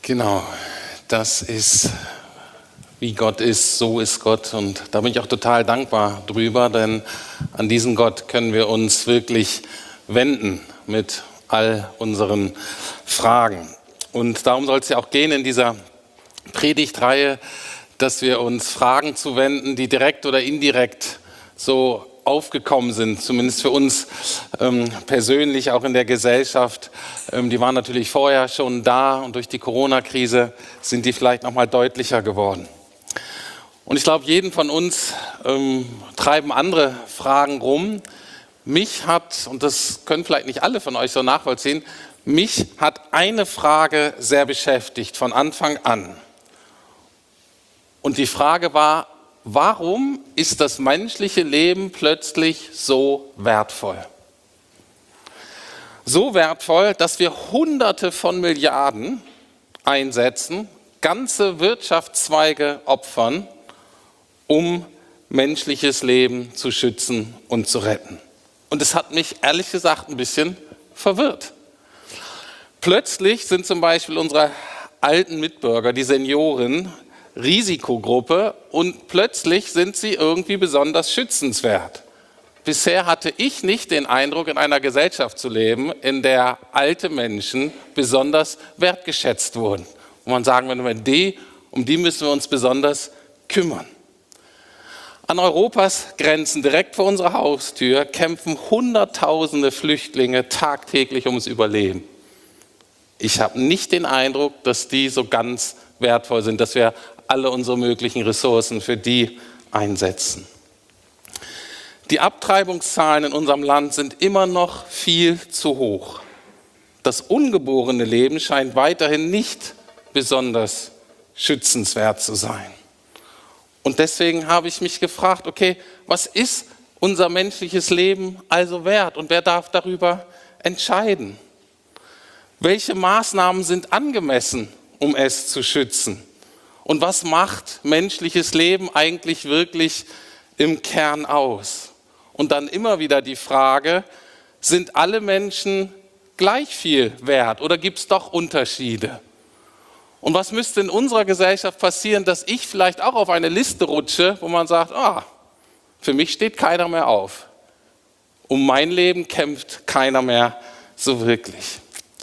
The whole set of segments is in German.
Genau, das ist, wie Gott ist, so ist Gott. Und da bin ich auch total dankbar drüber, denn an diesen Gott können wir uns wirklich wenden mit all unseren Fragen. Und darum soll es ja auch gehen in dieser Predigtreihe, dass wir uns Fragen zuwenden, die direkt oder indirekt so aufgekommen sind, zumindest für uns persönlich, auch in der Gesellschaft. Die waren natürlich vorher schon da und durch die Corona-Krise sind die vielleicht noch mal deutlicher geworden. Und ich glaube, jeden von uns treiben andere Fragen rum. Mich hat, und das können vielleicht nicht alle von euch so nachvollziehen, mich hat eine Frage sehr beschäftigt von Anfang an. Und die Frage war: Warum ist das menschliche Leben plötzlich so wertvoll? So wertvoll, dass wir Hunderte von Milliarden einsetzen, ganze Wirtschaftszweige opfern, um menschliches Leben zu schützen und zu retten. Und es hat mich ehrlich gesagt ein bisschen verwirrt. Plötzlich sind zum Beispiel unsere alten Mitbürger, die Senioren, Risikogruppe und plötzlich sind sie irgendwie besonders schützenswert. Bisher hatte ich nicht den Eindruck, in einer Gesellschaft zu leben, in der alte Menschen besonders wertgeschätzt wurden. Wo man sagen würde, um die müssen wir uns besonders kümmern. An Europas Grenzen, direkt vor unserer Haustür, kämpfen Hunderttausende Flüchtlinge tagtäglich ums Überleben. Ich habe nicht den Eindruck, dass die so ganz wertvoll sind, dass wir alle unsere möglichen Ressourcen für die einsetzen. Die Abtreibungszahlen in unserem Land sind immer noch viel zu hoch. Das ungeborene Leben scheint weiterhin nicht besonders schützenswert zu sein. Und deswegen habe ich mich gefragt, okay, was ist unser menschliches Leben also wert und wer darf darüber entscheiden? Welche Maßnahmen sind angemessen, um es zu schützen? Und was macht menschliches Leben eigentlich wirklich im Kern aus? Und dann immer wieder die Frage, sind alle Menschen gleich viel wert oder gibt es doch Unterschiede? Und was müsste in unserer Gesellschaft passieren, dass ich vielleicht auch auf eine Liste rutsche, wo man sagt, für mich steht keiner mehr auf. Um mein Leben kämpft keiner mehr so wirklich.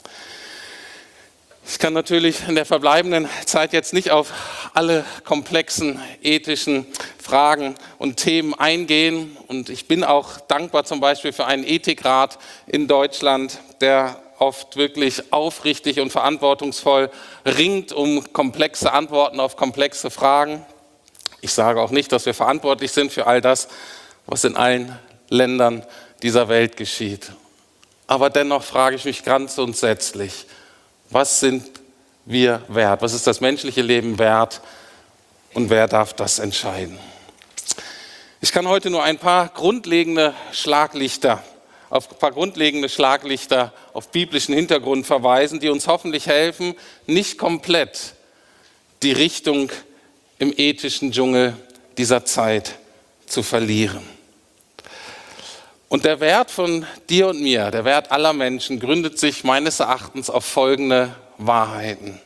Ich kann natürlich in der verbleibenden Zeit jetzt nicht auf alle komplexen ethischen Fragen und Themen eingehen. Und ich bin auch dankbar zum Beispiel für einen Ethikrat in Deutschland, der oft wirklich aufrichtig und verantwortungsvoll ringt um komplexe Antworten auf komplexe Fragen. Ich sage auch nicht, dass wir verantwortlich sind für all das, was in allen Ländern dieser Welt geschieht. Aber dennoch frage ich mich ganz grundsätzlich, was sind wir wert? Was ist das menschliche Leben wert? Und wer darf das entscheiden? Ich kann heute nur ein paar grundlegende Schlaglichter auf biblischen Hintergrund verweisen, die uns hoffentlich helfen, nicht komplett die Richtung im ethischen Dschungel dieser Zeit zu verlieren. Und der Wert von dir und mir, der Wert aller Menschen, gründet sich meines Erachtens auf folgende Wahrheiten.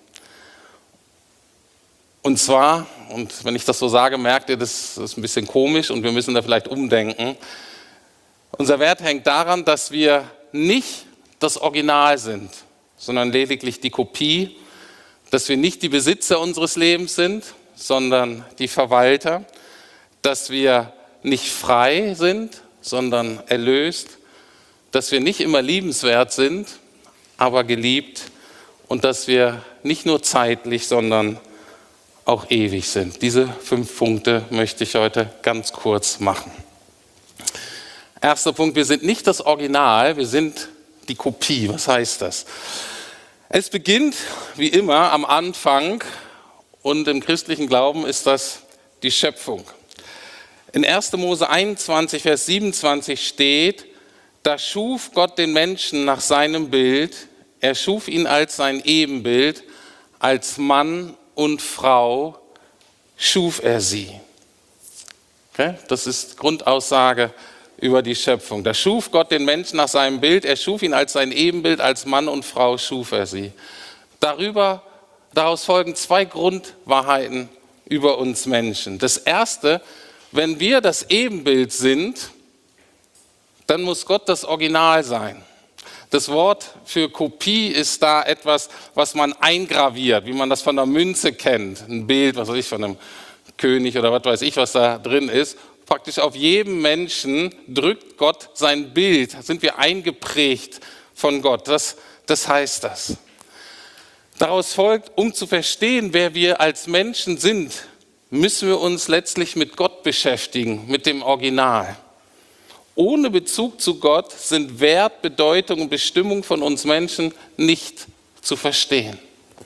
Und zwar, und wenn ich das so sage, merkt ihr, das ist ein bisschen komisch und wir müssen da vielleicht umdenken. Unser Wert hängt daran, dass wir nicht das Original sind, sondern lediglich die Kopie, dass wir nicht die Besitzer unseres Lebens sind, sondern die Verwalter, dass wir nicht frei sind, sondern erlöst, dass wir nicht immer liebenswert sind, aber geliebt und dass wir nicht nur zeitlich, sondern auch ewig sind. Diese 5 Punkte möchte ich heute ganz kurz machen. Erster Punkt, wir sind nicht das Original, wir sind die Kopie. Was heißt das? Es beginnt wie immer am Anfang und im christlichen Glauben ist das die Schöpfung. In 1. Mose 21, Vers 27 steht, da schuf Gott den Menschen nach seinem Bild, er schuf ihn als sein Ebenbild, als Mann und Frau schuf er sie. Okay? Das ist Grundaussage über die Schöpfung. Da schuf Gott den Menschen nach seinem Bild, er schuf ihn als sein Ebenbild, als Mann und Frau schuf er sie. Darüber Daraus folgen zwei Grundwahrheiten über uns Menschen. Das erste, wenn wir das Ebenbild sind, dann muss Gott das Original sein. Das Wort für Kopie ist da etwas, was man eingraviert, wie man das von der Münze kennt. Ein Bild, was weiß ich, von einem König oder was weiß ich, was da drin ist. Praktisch auf jedem Menschen drückt Gott sein Bild, sind wir eingeprägt von Gott. Das heißt das. Daraus folgt, um zu verstehen, wer wir als Menschen sind, müssen wir uns letztlich mit Gott beschäftigen, mit dem Original. Ohne Bezug zu Gott sind Wert, Bedeutung und Bestimmung von uns Menschen nicht zu verstehen.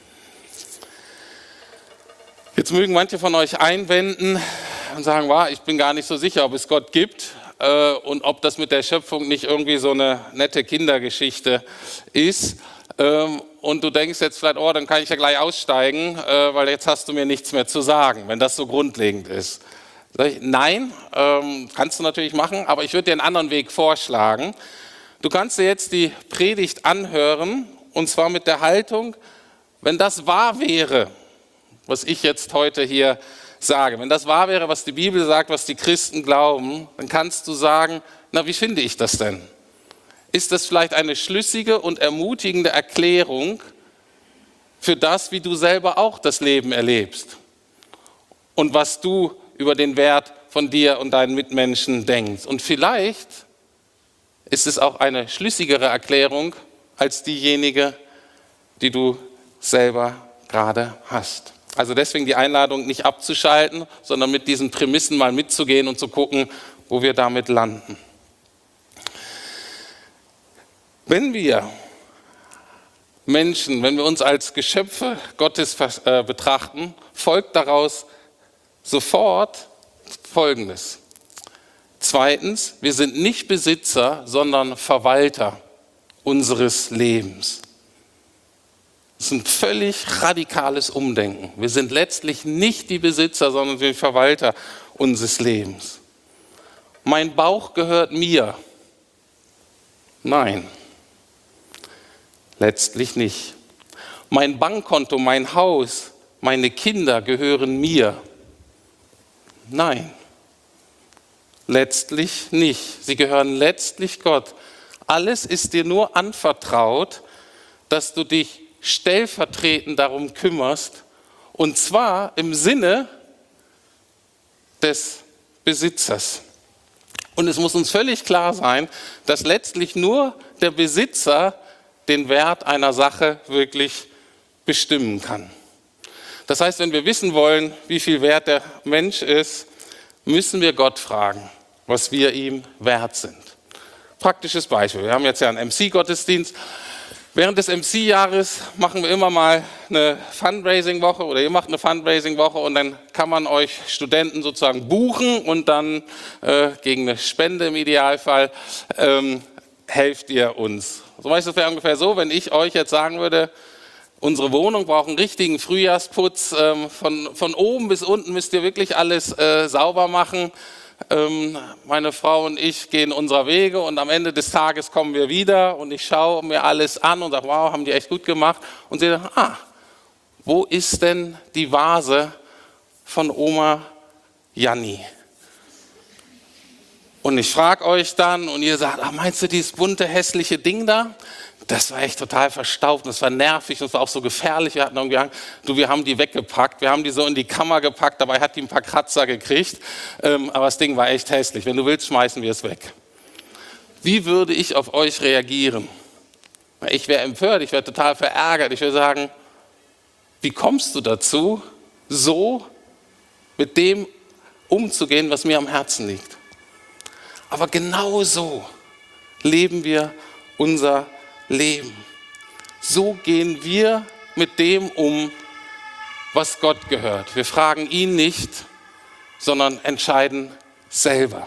Jetzt mögen manche von euch einwenden und sagen, ich bin gar nicht so sicher, ob es Gott gibt und ob das mit der Schöpfung nicht irgendwie so eine nette Kindergeschichte ist. Und du denkst jetzt vielleicht, dann kann ich ja gleich aussteigen, weil jetzt hast du mir nichts mehr zu sagen, wenn das so grundlegend ist. Sag ich, nein, kannst du natürlich machen, aber ich würde dir einen anderen Weg vorschlagen. Du kannst dir jetzt die Predigt anhören, und zwar mit der Haltung, wenn das wahr wäre, was ich jetzt heute hier sage, wenn das wahr wäre, was die Bibel sagt, was die Christen glauben, dann kannst du sagen, wie finde ich das denn? Ist das vielleicht eine schlüssige und ermutigende Erklärung für das, wie du selber auch das Leben erlebst und was du über den Wert von dir und deinen Mitmenschen denkst. Und vielleicht ist es auch eine schlüssigere Erklärung als diejenige, die du selber gerade hast. Also deswegen die Einladung, nicht abzuschalten, sondern mit diesen Prämissen mal mitzugehen und zu gucken, wo wir damit landen. Wenn wir Menschen, wenn wir uns als Geschöpfe Gottes betrachten, folgt daraus sofort Folgendes. Zweitens, wir sind nicht Besitzer, sondern Verwalter unseres Lebens. Das ist ein völlig radikales Umdenken. Wir sind letztlich nicht die Besitzer, sondern die Verwalter unseres Lebens. Mein Bauch gehört mir. Nein. Letztlich nicht. Mein Bankkonto, mein Haus, meine Kinder gehören mir. Nein, letztlich nicht. Sie gehören letztlich Gott. Alles ist dir nur anvertraut, dass du dich stellvertretend darum kümmerst, und zwar im Sinne des Besitzers. Und es muss uns völlig klar sein, dass letztlich nur der Besitzer den Wert einer Sache wirklich bestimmen kann. Das heißt, wenn wir wissen wollen, wie viel wert der Mensch ist, müssen wir Gott fragen, was wir ihm wert sind. Praktisches Beispiel. Wir haben jetzt ja einen MC-Gottesdienst. Während des MC-Jahres machen wir immer mal eine Fundraising-Woche oder ihr macht eine Fundraising-Woche und dann kann man euch Studenten sozusagen buchen und dann gegen eine Spende im Idealfall helft ihr uns. So weißt du, wäre ungefähr so, wenn ich euch jetzt sagen würde, unsere Wohnung braucht einen richtigen Frühjahrsputz, von oben bis unten müsst ihr wirklich alles sauber machen. Meine Frau und ich gehen unserer Wege und am Ende des Tages kommen wir wieder und ich schaue mir alles an und sage, wow, haben die echt gut gemacht. Und sie sagen, wo ist denn die Vase von Oma Janni? Und ich frage euch dann und ihr sagt, meinst du dieses bunte, hässliche Ding da? Das war echt total verstaubt, das war nervig, das war auch so gefährlich. Wir hatten irgendwie Angst, wir haben die weggepackt, wir haben die so in die Kammer gepackt, dabei hat die ein paar Kratzer gekriegt, aber das Ding war echt hässlich. Wenn du willst, schmeißen wir es weg. Wie würde ich auf euch reagieren? Ich wäre empört, ich wäre total verärgert. Ich würde sagen, wie kommst du dazu, so mit dem umzugehen, was mir am Herzen liegt? Aber genau so leben wir unser Leben. So gehen wir mit dem um, was Gott gehört. Wir fragen ihn nicht, sondern entscheiden selber.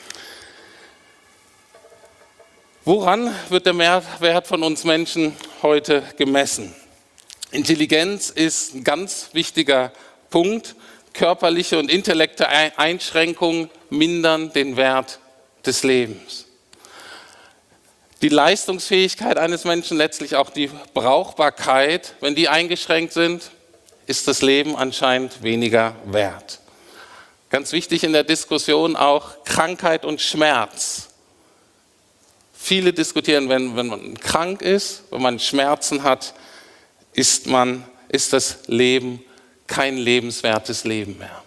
Woran wird der Mehrwert von uns Menschen heute gemessen? Intelligenz ist ein ganz wichtiger Punkt. Körperliche und intellektuelle Einschränkungen mindern den Wert des Lebens. Die Leistungsfähigkeit eines Menschen, letztlich auch die Brauchbarkeit, wenn die eingeschränkt sind, ist das Leben anscheinend weniger wert. Ganz wichtig in der Diskussion auch Krankheit und Schmerz. Viele diskutieren, wenn man krank ist, wenn man Schmerzen hat, ist das Leben kein lebenswertes Leben mehr.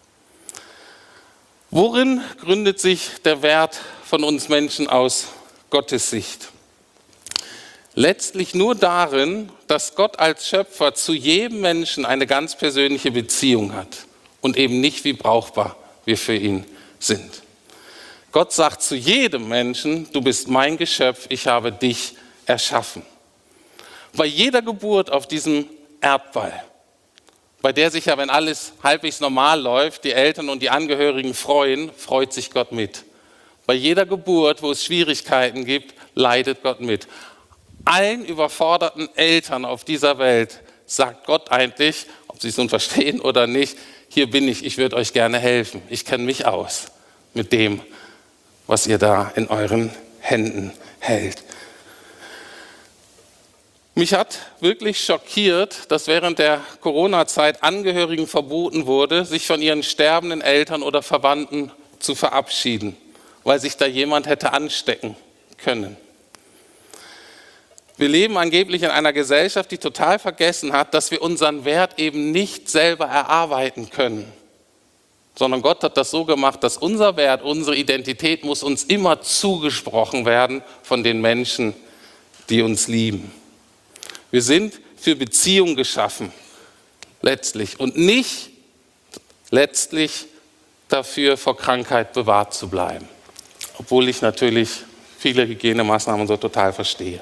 Worin gründet sich der Wert von uns Menschen aus Gottes Sicht? Letztlich nur darin, dass Gott als Schöpfer zu jedem Menschen eine ganz persönliche Beziehung hat und eben nicht, wie brauchbar wir für ihn sind. Gott sagt zu jedem Menschen, du bist mein Geschöpf, ich habe dich erschaffen. Bei jeder Geburt auf diesem Erdball, bei der sich ja, wenn alles halbwegs normal läuft, die Eltern und die Angehörigen freuen, freut sich Gott mit. Bei jeder Geburt, wo es Schwierigkeiten gibt, leidet Gott mit. Allen überforderten Eltern auf dieser Welt sagt Gott eigentlich, ob sie es nun verstehen oder nicht, hier bin ich würde euch gerne helfen. Ich kenne mich aus mit dem, was ihr da in euren Händen hält. Mich hat wirklich schockiert, dass während der Corona-Zeit Angehörigen verboten wurde, sich von ihren sterbenden Eltern oder Verwandten zu verabschieden, weil sich da jemand hätte anstecken können. Wir leben angeblich in einer Gesellschaft, die total vergessen hat, dass wir unseren Wert eben nicht selber erarbeiten können, sondern Gott hat das so gemacht, dass unser Wert, unsere Identität muss uns immer zugesprochen werden von den Menschen, die uns lieben. Wir sind für Beziehung geschaffen, letztlich, und nicht letztlich dafür, vor Krankheit bewahrt zu bleiben, obwohl ich natürlich viele Hygienemaßnahmen so total verstehe.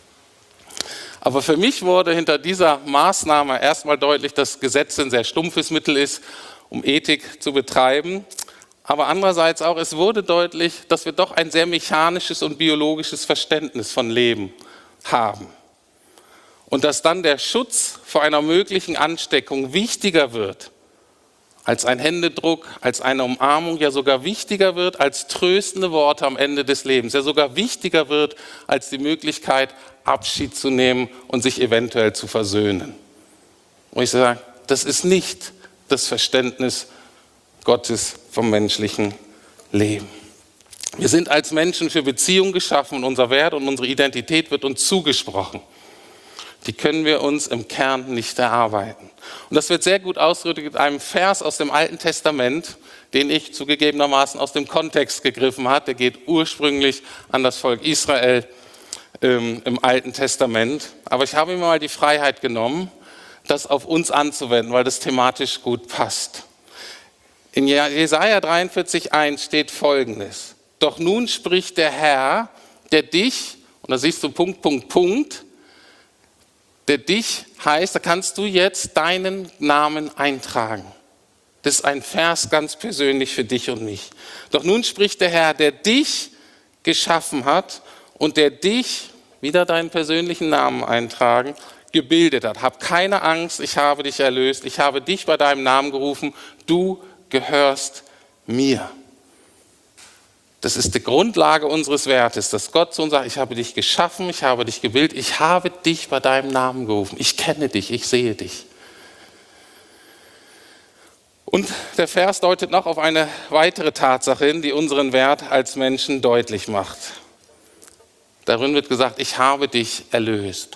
Aber für mich wurde hinter dieser Maßnahme erstmal deutlich, dass Gesetz ein sehr stumpfes Mittel ist, um Ethik zu betreiben. Aber andererseits auch, es wurde deutlich, dass wir doch ein sehr mechanisches und biologisches Verständnis von Leben haben. Und dass dann der Schutz vor einer möglichen Ansteckung wichtiger wird als ein Händedruck, als eine Umarmung, ja sogar wichtiger wird als tröstende Worte am Ende des Lebens, ja sogar wichtiger wird als die Möglichkeit, Abschied zu nehmen und sich eventuell zu versöhnen. Und ich sage, das ist nicht das Verständnis Gottes vom menschlichen Leben. Wir sind als Menschen für Beziehung geschaffen und unser Wert und unsere Identität wird uns zugesprochen. Die können wir uns im Kern nicht erarbeiten. Und das wird sehr gut ausgedrückt mit einem Vers aus dem Alten Testament, den ich zugegebenermaßen aus dem Kontext gegriffen habe. Der geht ursprünglich an das Volk Israel im Alten Testament. Aber ich habe mir mal die Freiheit genommen, das auf uns anzuwenden, weil das thematisch gut passt. In Jesaja 43,1 steht Folgendes: Doch nun spricht der Herr, der dich, und da siehst du Punkt, der dich heißt, da kannst du jetzt deinen Namen eintragen. Das ist ein Vers ganz persönlich für dich und mich. Doch nun spricht der Herr, der dich geschaffen hat und der dich, wieder deinen persönlichen Namen eintragen, gebildet hat. Hab keine Angst, ich habe dich erlöst, ich habe dich bei deinem Namen gerufen, du gehörst mir. Das ist die Grundlage unseres Wertes, dass Gott zu uns sagt, ich habe dich geschaffen, ich habe dich gebildet, ich habe dich bei deinem Namen gerufen, ich kenne dich, ich sehe dich. Und der Vers deutet noch auf eine weitere Tatsache hin, die unseren Wert als Menschen deutlich macht. Darin wird gesagt, ich habe dich erlöst.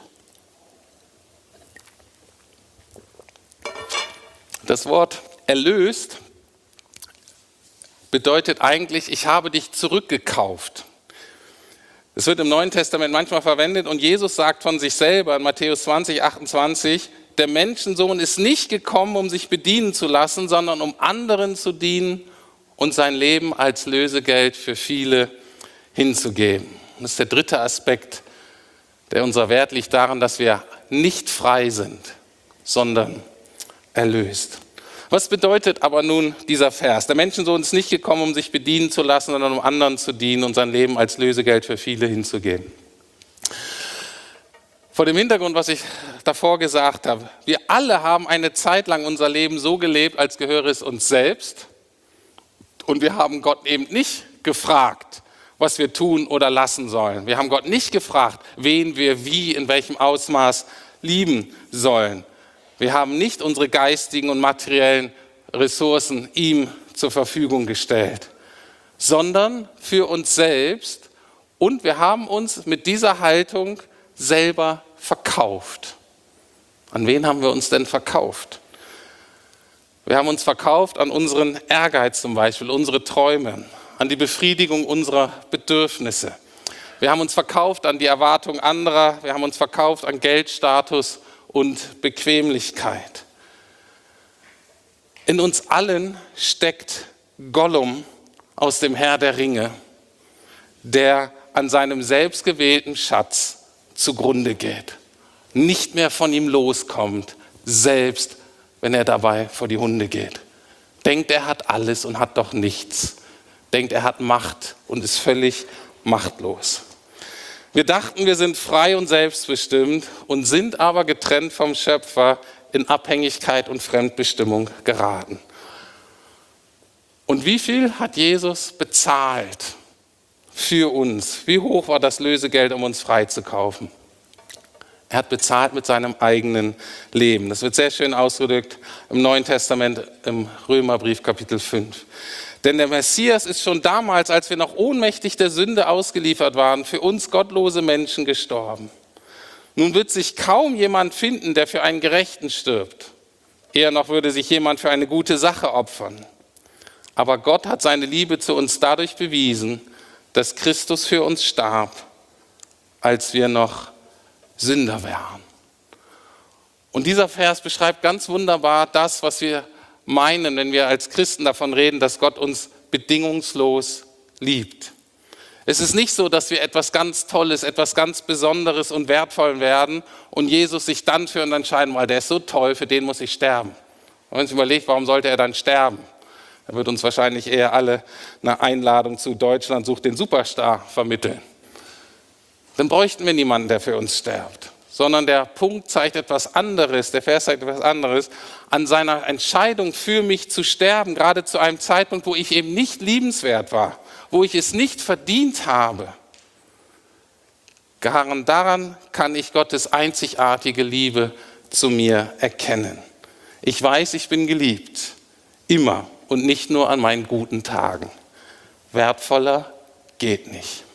Das Wort erlöst bedeutet eigentlich, ich habe dich zurückgekauft. Es wird im Neuen Testament manchmal verwendet und Jesus sagt von sich selber in Matthäus 20,28, der Menschensohn ist nicht gekommen, um sich bedienen zu lassen, sondern um anderen zu dienen und sein Leben als Lösegeld für viele hinzugeben. Das ist der dritte Aspekt, der unser Wert liegt daran, dass wir nicht frei sind, sondern erlöst. Was bedeutet aber nun dieser Vers? Der Menschensohn ist nicht gekommen, um sich bedienen zu lassen, sondern um anderen zu dienen und sein Leben als Lösegeld für viele hinzugeben. Vor dem Hintergrund, was ich davor gesagt habe, wir alle haben eine Zeit lang unser Leben so gelebt, als gehöre es uns selbst. Und wir haben Gott eben nicht gefragt, was wir tun oder lassen sollen. Wir haben Gott nicht gefragt, wen wir wie, in welchem Ausmaß lieben sollen. Wir haben nicht unsere geistigen und materiellen Ressourcen ihm zur Verfügung gestellt, sondern für uns selbst, und wir haben uns mit dieser Haltung selber verkauft. An wen haben wir uns denn verkauft? Wir haben uns verkauft an unseren Ehrgeiz zum Beispiel, unsere Träume, an die Befriedigung unserer Bedürfnisse. Wir haben uns verkauft an die Erwartung anderer, wir haben uns verkauft an Geldstatus und Bequemlichkeit. In uns allen steckt Gollum aus dem Herr der Ringe, der an seinem selbstgewählten Schatz zugrunde geht, nicht mehr von ihm loskommt, selbst wenn er dabei vor die Hunde geht. Denkt, er hat alles und hat doch nichts. Denkt, er hat Macht und ist völlig machtlos. Wir dachten, wir sind frei und selbstbestimmt und sind aber getrennt vom Schöpfer in Abhängigkeit und Fremdbestimmung geraten. Und wie viel hat Jesus bezahlt für uns? Wie hoch war das Lösegeld, um uns freizukaufen? Er hat bezahlt mit seinem eigenen Leben. Das wird sehr schön ausgedrückt im Neuen Testament, im Römerbrief Kapitel 5. Denn der Messias ist schon damals, als wir noch ohnmächtig der Sünde ausgeliefert waren, für uns gottlose Menschen gestorben. Nun wird sich kaum jemand finden, der für einen Gerechten stirbt. Eher noch würde sich jemand für eine gute Sache opfern. Aber Gott hat seine Liebe zu uns dadurch bewiesen, dass Christus für uns starb, als wir noch Sünder wären. Und dieser Vers beschreibt ganz wunderbar das, was wir meinen, wenn wir als Christen davon reden, dass Gott uns bedingungslos liebt. Es ist nicht so, dass wir etwas ganz Tolles, etwas ganz Besonderes und Wertvolles werden und Jesus sich dann für uns entscheiden, weil der ist so toll, für den muss ich sterben. Und wenn man sich überlegt, warum sollte er dann sterben? Er wird uns wahrscheinlich eher alle eine Einladung zu Deutschland sucht den Superstar vermitteln. Dann bräuchten wir niemanden, der für uns stirbt. Sondern der Punkt zeigt etwas anderes, der Vers zeigt etwas anderes, an seiner Entscheidung für mich zu sterben, gerade zu einem Zeitpunkt, wo ich eben nicht liebenswert war, wo ich es nicht verdient habe. Daran kann ich Gottes einzigartige Liebe zu mir erkennen. Ich weiß, ich bin geliebt, immer und nicht nur an meinen guten Tagen. Wertvoller geht nicht.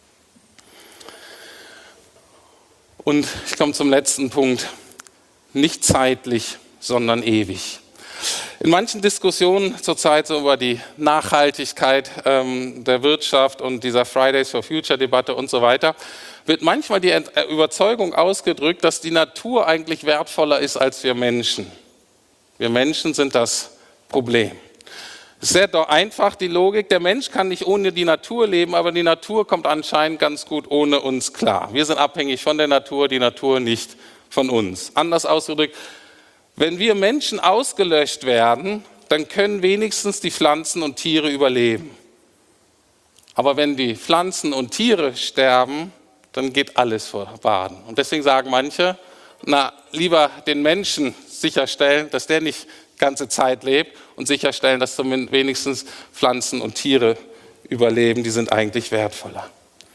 Und ich komme zum letzten Punkt, nicht zeitlich, sondern ewig. In manchen Diskussionen zurzeit so über die Nachhaltigkeit der Wirtschaft und dieser Fridays for Future Debatte und so weiter, wird manchmal die Überzeugung ausgedrückt, dass die Natur eigentlich wertvoller ist als wir Menschen. Wir Menschen sind das Problem. Es ist sehr einfach, die Logik, der Mensch kann nicht ohne die Natur leben, aber die Natur kommt anscheinend ganz gut ohne uns klar. Wir sind abhängig von der Natur, die Natur nicht von uns. Anders ausgedrückt, wenn wir Menschen ausgelöscht werden, dann können wenigstens die Pflanzen und Tiere überleben. Aber wenn die Pflanzen und Tiere sterben, dann geht alles verbaden. Und deswegen sagen manche, lieber den Menschen sicherstellen, dass der nicht ganze Zeit lebt und sicherstellen, dass zumindest wenigstens Pflanzen und Tiere überleben, die sind eigentlich wertvoller.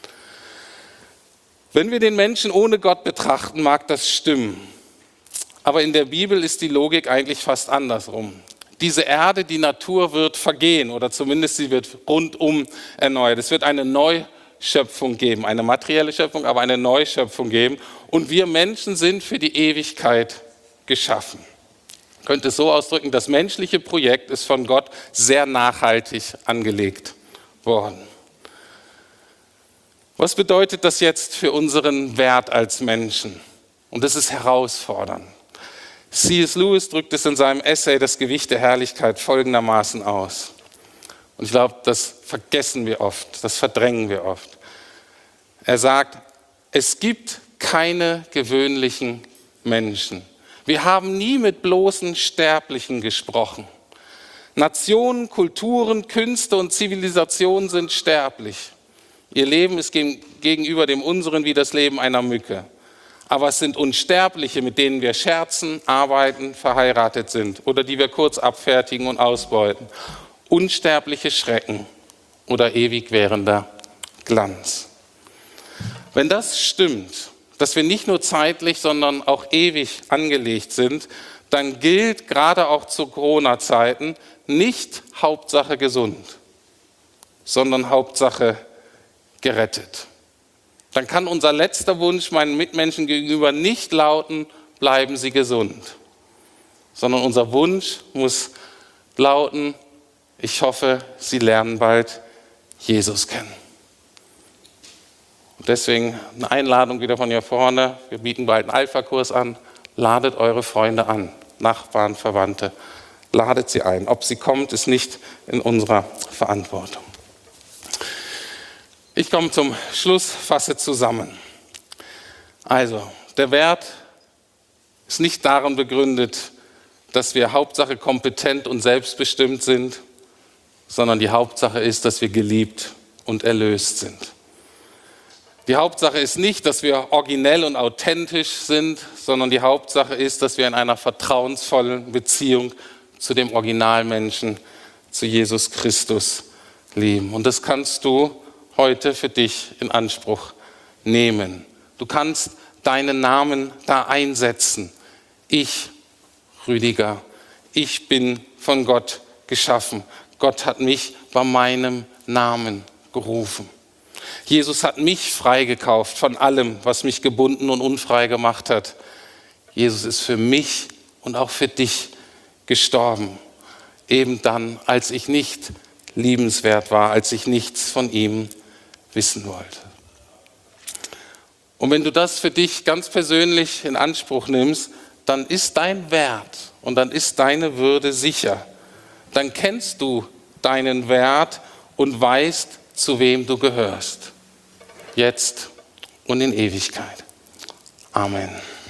Wenn wir den Menschen ohne Gott betrachten, mag das stimmen. Aber in der Bibel ist die Logik eigentlich fast andersrum. Diese Erde, die Natur wird vergehen oder zumindest sie wird rundum erneuert. Es wird eine Neuschöpfung geben, eine materielle Schöpfung, aber eine Neuschöpfung geben. Und wir Menschen sind für die Ewigkeit geschaffen. Ich könnte es so ausdrücken, das menschliche Projekt ist von Gott sehr nachhaltig angelegt worden. Was bedeutet das jetzt für unseren Wert als Menschen? Und das ist herausfordernd. C.S. Lewis drückt es in seinem Essay Das Gewicht der Herrlichkeit folgendermaßen aus. Und ich glaube, das vergessen wir oft, das verdrängen wir oft. Er sagt, es gibt keine gewöhnlichen Menschen. Wir haben nie mit bloßen Sterblichen gesprochen. Nationen, Kulturen, Künste und Zivilisationen sind sterblich. Ihr Leben ist gegenüber dem unseren wie das Leben einer Mücke. Aber es sind Unsterbliche, mit denen wir scherzen, arbeiten, verheiratet sind oder die wir kurz abfertigen und ausbeuten. Unsterbliche Schrecken oder ewig währender Glanz. Wenn das stimmt, dass wir nicht nur zeitlich, sondern auch ewig angelegt sind, dann gilt gerade auch zu Corona-Zeiten nicht Hauptsache gesund, sondern Hauptsache gerettet. Dann kann unser letzter Wunsch meinen Mitmenschen gegenüber nicht lauten, bleiben Sie gesund, sondern unser Wunsch muss lauten, ich hoffe, Sie lernen bald Jesus kennen. Und deswegen eine Einladung wieder von hier vorne. Wir bieten bald einen Alpha-Kurs an. Ladet eure Freunde an, Nachbarn, Verwandte. Ladet sie ein. Ob sie kommt, ist nicht in unserer Verantwortung. Ich komme zum Schluss, fasse zusammen. Also, der Wert ist nicht darin begründet, dass wir Hauptsache kompetent und selbstbestimmt sind, sondern die Hauptsache ist, dass wir geliebt und erlöst sind. Die Hauptsache ist nicht, dass wir originell und authentisch sind, sondern die Hauptsache ist, dass wir in einer vertrauensvollen Beziehung zu dem Originalmenschen, zu Jesus Christus leben. Und das kannst du heute für dich in Anspruch nehmen. Du kannst deinen Namen da einsetzen. Ich, Rüdiger, ich bin von Gott geschaffen. Gott hat mich bei meinem Namen gerufen. Jesus hat mich freigekauft von allem, was mich gebunden und unfrei gemacht hat. Jesus ist für mich und auch für dich gestorben. Eben dann, als ich nicht liebenswert war, als ich nichts von ihm wissen wollte. Und wenn du das für dich ganz persönlich in Anspruch nimmst, dann ist dein Wert und dann ist deine Würde sicher. Dann kennst du deinen Wert und weißt, zu wem du gehörst. Jetzt und in Ewigkeit. Amen.